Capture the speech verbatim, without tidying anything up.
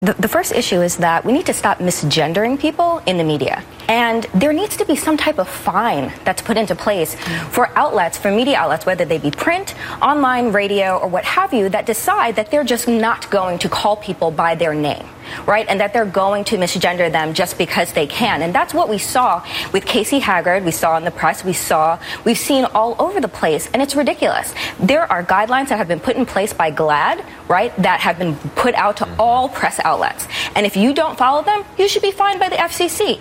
The, the first issue is that we need to stop misgendering people in the media. And there needs to be some type of fine that's put into place for outlets, for media outlets, whether they be print, online, radio, or what have you, that decide that they're just not going to call people by their name, right? And that they're going to misgender them just because they can. And that's what we saw with Casey Haggard. We saw in the press. We saw, we've seen all over the place. And it's ridiculous. There are guidelines that have been put in place by GLAAD, right, that have been put out to all press outlets. And if you don't follow them, you should be fined by the F C C.